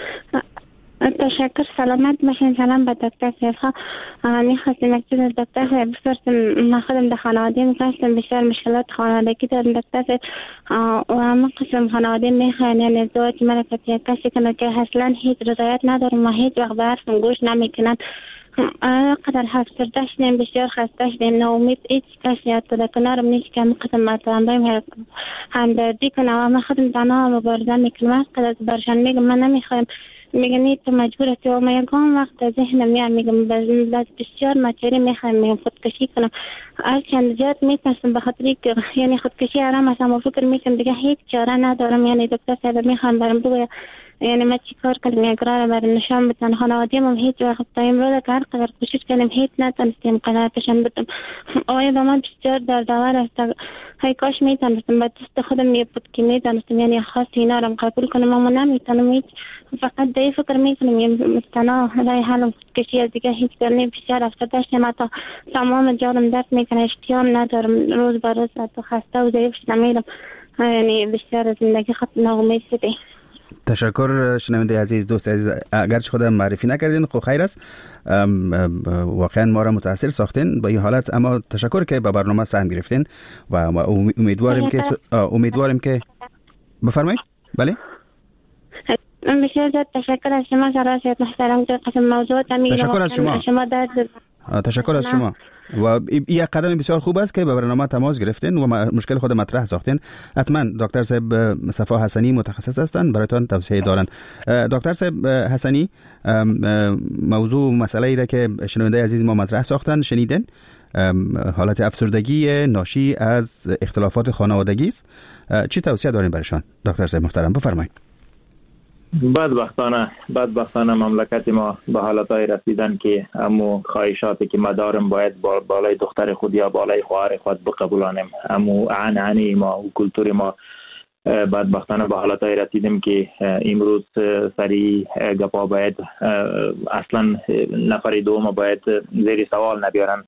تشکر، سلامت باشین. سلام به دکتر صاحب. میخواستم یک چیز از دکتر صاحب بپرسم. من خودم در خانواده میخواستم بسیار مشکلات خانوادگی دارم دکتر صاحب و همه قسم خانواده میخواین یعنی ازدواج من یک کسی کنه که اصلا هیچ رضایت ندارم و هیچ وقت به حرفم گوش نمیکنن. قدر حفظ شدیم، بسیار خسته شدیم، ناامید هیچ کسی حتی در کنارم نیست که قسم مطلب بایم همدردی کنم و من خودم تنها مبارزه میکنم. قدر برشان میگم من نمیخوایم، میگن تو مجبور هستی و من یکم وقت ذهنم میاد میگم باز بسیار مچری میخوایم میگم خودکشی کنم. هر چند زیاد میتونستم به خاطری که یعنی خودکشی آرام هستم و فکر میکنم دیگه هیچ چاره ندارم. یعنی دکتر صاحب میخوام برم بگویم یعنی ما چی کار کنیم یک راه برای نشان بدن. خانواده ما هیچ وقت تا امروز هر قدر کوشش کردیم هیچ نتونستیم قناعتشان بدم. آیا به من بسیار در دور است. های کاش میتونستم با دست خودم می بود که میتونستم یعنی خواست اینا رو قبول کنم اما نمیتونم. هیچ فقط دی فکر میکنم یعنی مستنا رای حالم خودکشی از دیگه هیچ کار نمی. بسیار افتاده داشتم حتی تمام جانم درد میکنه، اشتیام ندارم، روز به روز حتی خسته و ضعیف شدم میرم. یعنی بسیار از زندگی خود ناامید شده. تشکر شنونده عزیز، دوست عزیز. اگرچه خودم معرفی نکردین خب خیر است، واقعا ما را متاثر ساختین با این حالت، اما تشکر که با برنامه سهم گرفتین و امیدواریم که امیدواریم که بفرمایید. بله بسیار زیاد تشکر از شما سراسیت محترم. قسم موضوعات تشکر از شما. شما درد تشکر از شما و یک قدم بسیار خوب است که به برنامه تماس گرفتین و مشکل خود مطرح ساختین. حتما دکتر صاحب صفا حسنی متخصص هستند، برایتان توصیه دارن. دکتر صاحب حسنی، موضوع مسئله ای را که شنونده عزیز ما مطرح ساختن شنیدن، حالت افسردگی ناشی از اختلافات خانوادگی است. چی توصیه دارین برایشان دکتر صاحب محترم؟ بفرمایید. بدبختانه بدبختانه مملکت ما به حالتهای رسیدن که امو خواهشاتی که ما دارم باید بالای دختر خود یا بالای خواهر خود بقبولانیم. امو عنعنه ما و کلتور ما بدبختانه به حالتهای رسیدیم که امروز سری گپا باید اصلا نفر دوم باید زیر سوال نبیارن.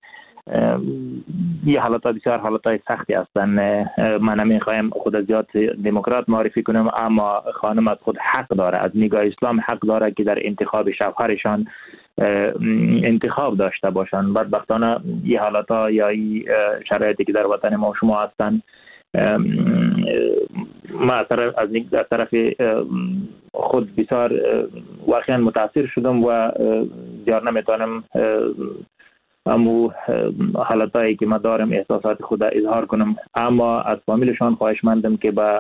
یه حالات بسیار حالات سختی هستن. من نمیخوایم خود زیاد دموکرات معرفی کنم، اما خانم از خود حق داره، از نگاه اسلام حق داره که در انتخاب شوهرشان انتخاب داشته باشن. بدبختانه یه حالات ها یا این شرایطی که در وطن ما شما هستن، ما از طرف خود بسیار واقعا متاثر شدم و دیار نمیتونم امو حالتایی که ما دارم احساسات خود اظهار کنم، اما از فامیلشان خواهشمندم که با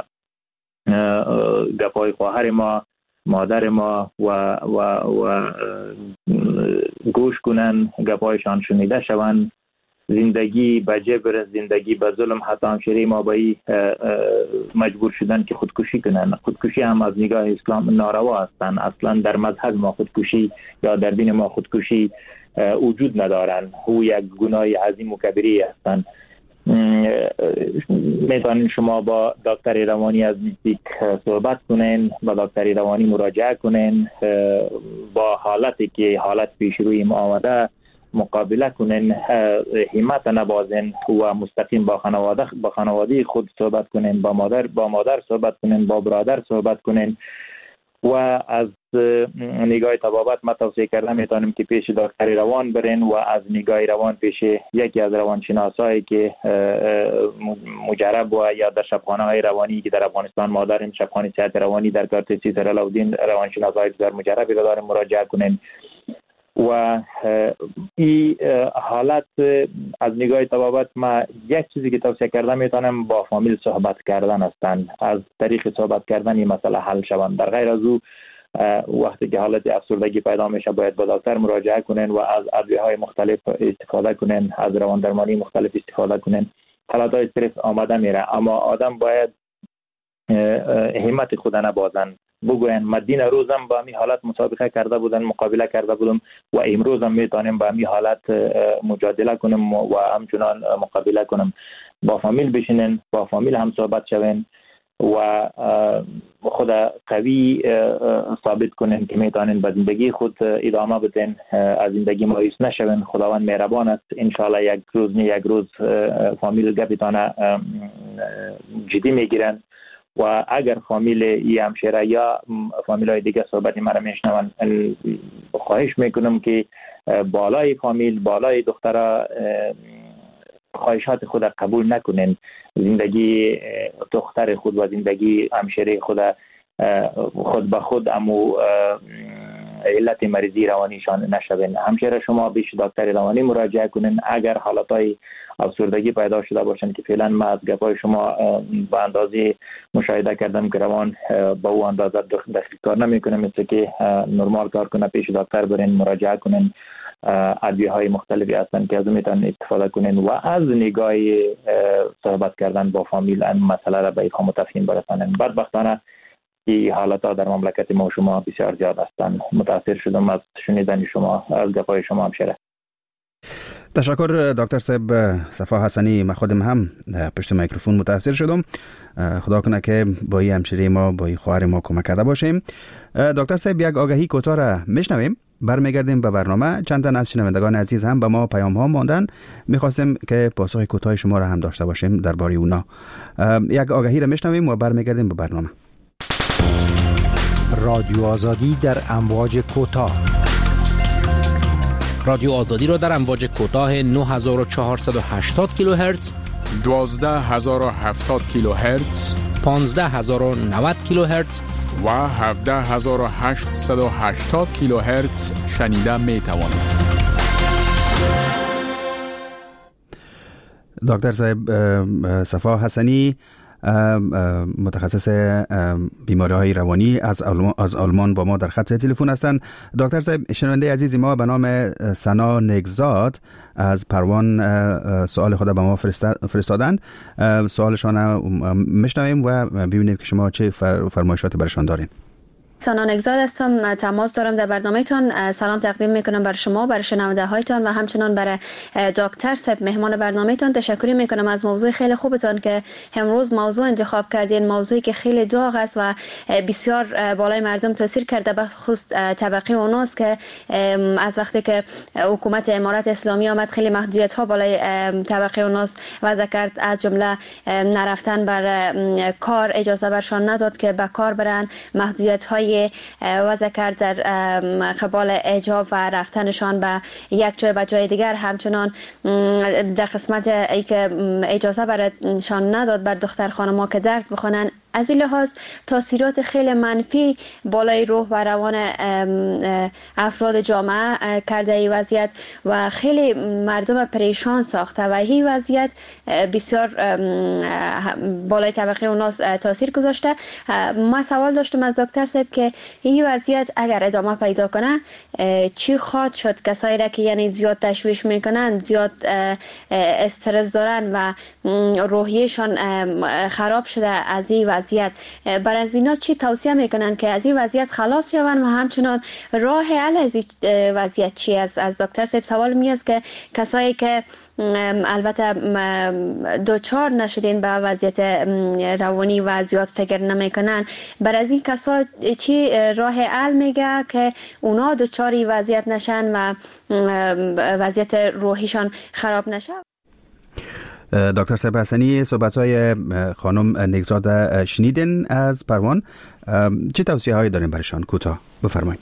گپای خواهر ما، مادر ما و و و گوش کنن، گپایشان شنیده شوند. زندگی به جبر، زندگی به ظلم، حتی همشیره ما به مجبور شدن که خودکشی کنن. خودکشی هم از نگاه اسلام ناروا هستن. اصلا در مذهب ما خودکشی یا در دین ما خودکشی وجود ندارن. او یک گناه عظیم و کبیری هستند. میتونین شما با دکتر روانی از نزدیک صحبت کنین، با دکتر روانی مراجعه کنین، با حالتی که حالت پیش روی ما آمده مقابله کنین، همت نبازین و مستقیم با خانواده با خانواده خود صحبت کنین، با مادر با مادر صحبت کنین، با برادر صحبت کنین و از نگاه طبابت ما توصیه کرده میتونیم که پیش دکتر روان برین و از نگاه روان پیش یکی از روانشناسایی که مجرب و یا در شبخانه های روانی که در افغانستان ما داریم، شبخانه صحت روانی در کارت سیستر الاودین روانشناسای در مجربی را داریم مراجعه کنین. و این حالت از نگاه طبابت ما یک چیزی که توصیه کردم میتونم با فامیل صحبت کردن هستند. از طریق صحبت کردن این مسئله حل شوند. در غیر از او وقتی که حالت افسردگی پیدا میشه باید با دکتر مراجعه کنین و از ادویه‌های مختلف استفاده کنین، از روان درمانی مختلف استفاده کنین. حالات استرس آمده میره، اما آدم باید همت خود نبازن. بگوین مدین روزم با همین حالت مسابقه کرده بودن، مقابله کرده بودم و امروز هم میتونم با همین حالت مجادله کنم و همچنان مقابله کنم. با فامیل بشینن، با فامیل هم صحبت شوین و خود قوی ثابت کنین که میتونین به زندگی خود ادامه بدین، از زندگی مایوس نشوین. خداوند مهربان است. انشالله یک روز نه یک روز فامیل گپتان جدی میگیرن و اگر فامیل ای همشیره یا فامیل های دیگه صحبت مرا میشنون، خواهش میکنم که بالای فامیل، بالای دخترها خواهشات خود قبول نکنین. زندگی دختر خود و زندگی همشیره خود خود به خود امو علت مریضی روانیشان نشوین. همشیره شما بیش دکتر روانی مراجعه کنین. اگر حالتهای افسردگی پیدا شده باشن که فعلا ما از گپای شما با اندازه مشاهده کردم که روان با او اندازه دقیق کار نمیکنه، مثل که نرمال کار کنه، پیش دکتر برین مراجعه کنین. ادویه های مختلفی هستن که از اون میتونن استفاده کنین و از نگاه صحبت کردن با فامیل این مسئله را به افهام و تفهیم برسانن. بدبختانه این حالات ها در مملکت ما شما بسیار زیاد هستند. متاثر شدم از شنیدن شما، از گپای شما همشیره. تشکر دکتر صاحب صفا حسنی. من خودم هم پشت میکروفون متاثر شدم. خدا کنه که با این همشیره ما، با این خواهر ما کمک کرده باشیم. دکتر صاحب یک آگهی کوتاه را میشنویم، برمیگردیم به برنامه. چند تن از شنوندگان عزیز هم به ما پیام ها ماندن، میخواستیم که پاسخ کوتاه شما را هم داشته باشیم درباره اونا. یک آگهی را میشنویم و برمیگردیم به برنامه. رادیو آزادی در امواج کوتاه. رادیو آزادی را در امواج کوتاه نه هزار و چهارصد و هشتاد کیلوهرتز، دوازده هزار و هفتاد کیلوهرتز، پانزده هزار و نود کیلوهرتز و هفده هزار و هشتصد و هشتاد کیلوهرتز شنیده می توانید. دکتر صاحب صفا حسنی متخصص بیماری های روانی از آلمان, از آلمان با ما در خط تلفن هستند. دکتر صاحب، شنونده عزیزی ما به نام سنا نگزاد از پروان سوال خود به ما فرستادند. سوالشان میشنویم و ببینیم که شما چه فرمایشاتی برشان دارین. سنا نگزاد هستم، تماس دارم در برنامه‌تان. سلام تقدیم میکنم بر شما، بر شنونده هایتان و همچنان برای دکتر صاحب مهمان برنامه‌تان. تشکر میکنم از موضوع خیلی خوبتان که امروز موضوع انتخاب کردین، موضوعی که خیلی داغ است و بسیار بالای مردم تاثیر کرده، به خصوص طبقه اوناست که از وقتی که حکومت امارت اسلامی آمد خیلی محدودیت ها بالای طبقه اوناست وضع کرد، از جمله نرفتن بر کار اجازه برشان نداد که به کار برن، محدودیت های وضع کرد در قبال اجاب و رفتنشان به یک جای به جای دیگر. همچنان در قسمت ای که اجازه برشان نداد بر دختر خانم‌ها که درس بخونن. از این لحاظ تاثیرات خیلی منفی بالای روح و روان افراد جامعه کرده ای وضعیت و خیلی مردم پریشان ساخته و این وضعیت بسیار بالای طبقه اوناس تاثیر گذاشته. ما سوال داشتم از دکتر صاحب که این وضعیت اگر ادامه پیدا کنه چی خواهد شد؟ کسایی را که یعنی زیاد تشویش میکنن، زیاد استرس دارن و روحیشان خراب شده از این وضعیت وضعیت. بر از اینا چی توصیه میکنن که از این وضعیت خلاص شون و همچنان راه حل از این وضعیت چی است؟ از دکتر صاحب سوال میاد که کسایی که البته دوچار نشدین به وضعیت روانی و زیاد فکر نمیکنن، بر از این کسا چی راه حل میگه که اونا دوچاری وضعیت نشن و وضعیت روحیشان خراب نشه؟ دکتر صاحب حسنی، صحبت‌های خانم نگزاده شنیدین از پروان. چه توصیه هایی دارین برایشان؟ کوتاه بفرمایید.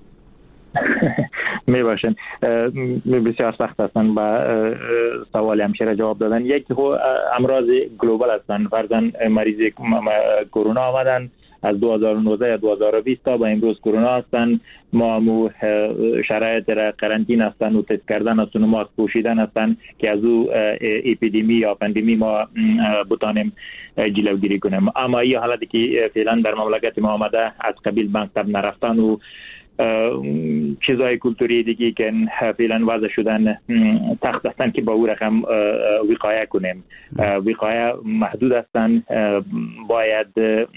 می باشن بسیار سخت هستند با سوال همشیره جواب دادن. یک امراض گلوبال هستند، فرضاً مریض کرونا آمدن از دو هزار و نوزده یا دو هزار و بیست تا به امروز کرونا هستند. ما مو شرایط را قرنطینه هستند و تست کردن هستند و ماسک پوشیدن هستند که از او اپیدمی یا پاندمی ما بتانیم جلوگیری کنیم. اما این حالتی که فعلا در مملکت ما آمده از قبیل مکتب نرفتن و چیزای کلتوری دیگه که فعلا وضع شدن تخت هستن که با او رقم وقایه کنیم. وقایه محدود هستن، باید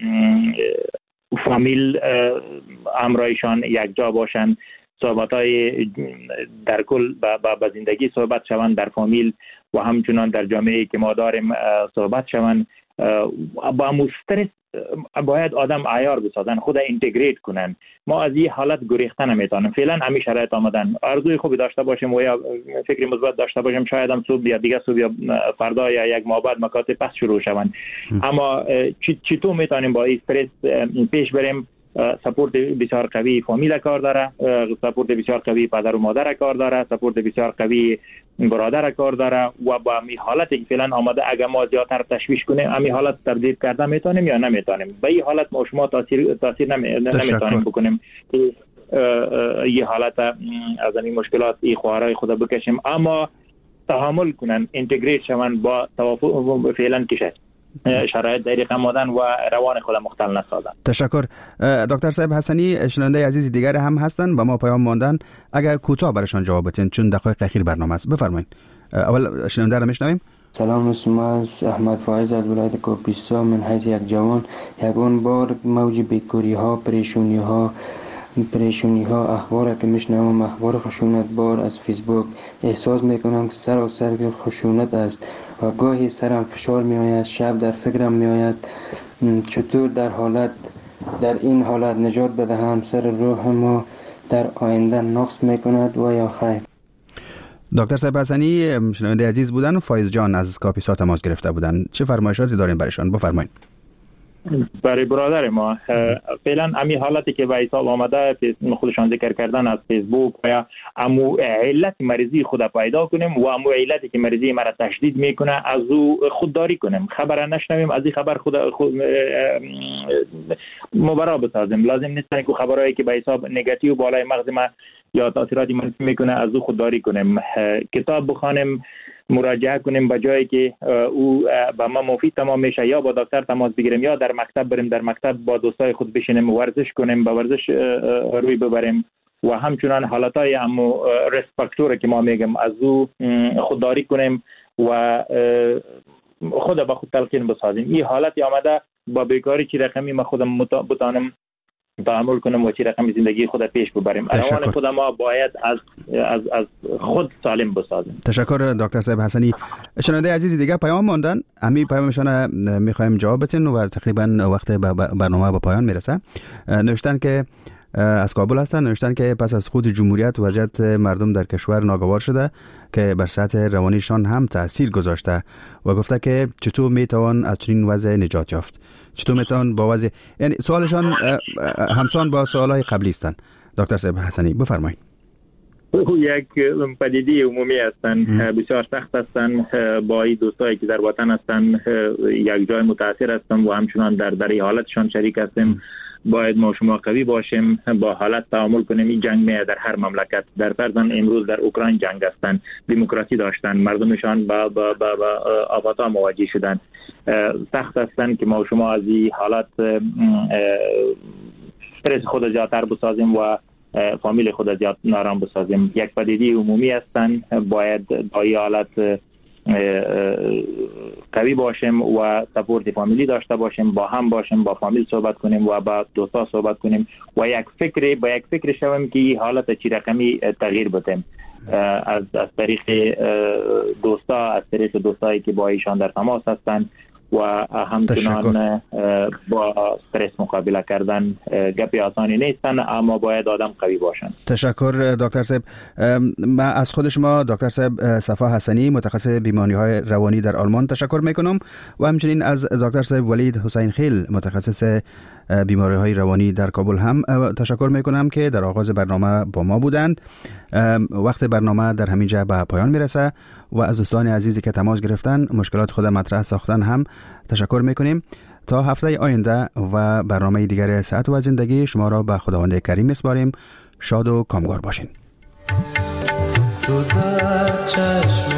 فامیل امرایشان یک جا باشن، صحبت های در کل با زندگی صحبت شوند در فامیل و همچنان در جامعه که ما داریم صحبت شوند. با مسترس باید آدم عیار بسازن، خود اینتگریت کنن. ما از این حالت گریخته نمیتونیم. فعلا همین شرایط آمدن. آرزوی خوبی داشته باشیم و یا فکر مثبت داشته باشیم، شاید هم صبح یا دیگه صبح یا فردا یا یک ماه بعد مکاتب پس شروع شوند. اما چطور میتونیم با این استرس پیش بریم؟ سپورت بسیار قوی فامیل کار داره، سپورت بسیار قوی پدر و مادر کار داره، سپورت بسیار قوی برادر کار داره و با می حالتی که فعلا آمده اگر ما زیادتر تشویش کنیم امی حالت تبدیل کرده میتونیم یا نمیتونیم. به این حالت ما شما تاثیر تاثیر نمیتونیم بکنیم که این حالت از این مشکلات این خوارای خدا بکشیم، اما تحمل کنن، اینتگریت شون با توافق فعلا کشه شرایط در رقم آمدن و روان خود مختل نسازن. تشکر. دکتر صاحب حسنی، شنونده عزیز دیگر هم هستن با ما پیام ماندن، اگر کوتاه برشان جواب بدین چون دقایق اخیر برنامه است. بفرمایید. اول شنونده رو میشنویم. سلام، اسم از احمد فایز از ولایت کوپیستا. من حیث یک جوان یگان بار موج بیکاری ها، پریشونی ها پریشونی ها اخبار که میشنوم، اخبار خشونت بار از فیسبوک، احساس میکنم که سراسر خشونت است و گاهی سرم فشار می آید، شب در فکرم می آید چطور در حالت در این حالت نجات بدهم. سر روح ما در آینده نقص می کند و یا خیر. دکتر صاحب حسنی شنونده عزیز بودن و فایز جان از کاپیسا تماس گرفته بودن. چه فرمایشاتی دارین برایشان؟ بفرمایید. برای برادر ما فعلا امی حالتی که به حساب آمده خودشان ذکر کردن از فیسبوک و یا امو علت مریضی خود پیدا کنیم و امو علتی که مریضی مرا تشدید میکنه از او خودداری کنیم، خبر نشنویم، از این خبر خود, خود مبرا بسازیم. لازم نیست که خبرهایی که به حساب نگاتیو بالای مغز ما یا تاثیراتی منفی میکنه از او خودداری کنیم. کتاب بخوانیم، مراجعه کنیم به جایی که او با ما مفید تمام میشه، یا با دکتر تماس بگیریم یا در مکتب بریم، در مکتب با دوستای خود بشینیم، ورزش کنیم، با ورزش روی ببریم و همچنان حالتای امو ریسپکتور که ما میگیم از او خودداری کنیم و خود با خود تلقین بسازیم. این حالتی آمده با بیکاری چی رقمی ما خودم بتانم تعامل کنم و چی رقم زندگی خود پیش ببریم. روان خود ما باید از از از خود سالم بسازیم. تشکر دکتر صاحب حسنی. شنونده عزیزی دیگه پیام ماندن، همین پیامشون میخوایم جواب بدین و تقریبا وقت برنامه به پایان میرسه. نوشتن که از کابل هستن، نوشتن که پس از خود جمهوریت وضعیت مردم در کشور ناگوار شده که بر سطح روانیشان هم تاثیر گذاشته و گفته که چطور میتوان از چنین وضع نجات یافت، چطور میتوان با وضع، یعنی سوالشان همسان با سوالای قبلی هستن. دکتر صاحب حسنی بفرمایید. یک پدیده عمومی هستن، بسیار سخت هستن، با این دوستایی که در وطن هستن یک جای متاثر هستن و همچنان در در این حالتشان شریک هستیم. باید ما شما قوی باشیم، با حالت تعامل کنیم. این جنگ میاد در هر مملکت. در فرضاً امروز در اوکراین جنگ هستن، دموکراسی داشتن، مردمشان با با با, با آفات مواجه شدن. سخت هستن که ما شما از این حالت استرس خود زیادتر بسازیم و فامیل خود زیاد نارام بسازیم. یک پدیده عمومی هستن، باید با این حالت قوی باشیم و سپورت فامیلی داشته باشیم، با هم باشیم، با فامیل صحبت کنیم و با دوستا صحبت کنیم و یک فکر با یک فکر شویم که حالت چی رقمی تغییر بدیم از از طریق دوستا، از طریق دوستایی که با ایشان در تماس هستند و همچنان با استرس مقابله کردن گپی آسانی نیستن، اما باید آدم قوی باشن. تشکر دکتر صاحب. من از خود شما دکتر صاحب صفا حسنی متخصص بیماری‌های روانی در آلمان تشکر میکنم و همچنین از دکتر صاحب ولید حسین خیل متخصص بیماری‌های روانی در کابل هم تشکر میکنم که در آغاز برنامه با ما بودند. وقت برنامه در همین جا به پایان میرسه و از دوستان عزیزی که تماس گرفتن مشکلات خود مطرح ساختن هم تشکر میکنیم. تا هفته آینده و برنامه دیگر صحت و زندگی شما را به خداوند کریم میسپاریم. شاد و کامگار باشین. تو در چشم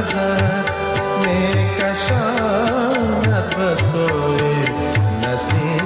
see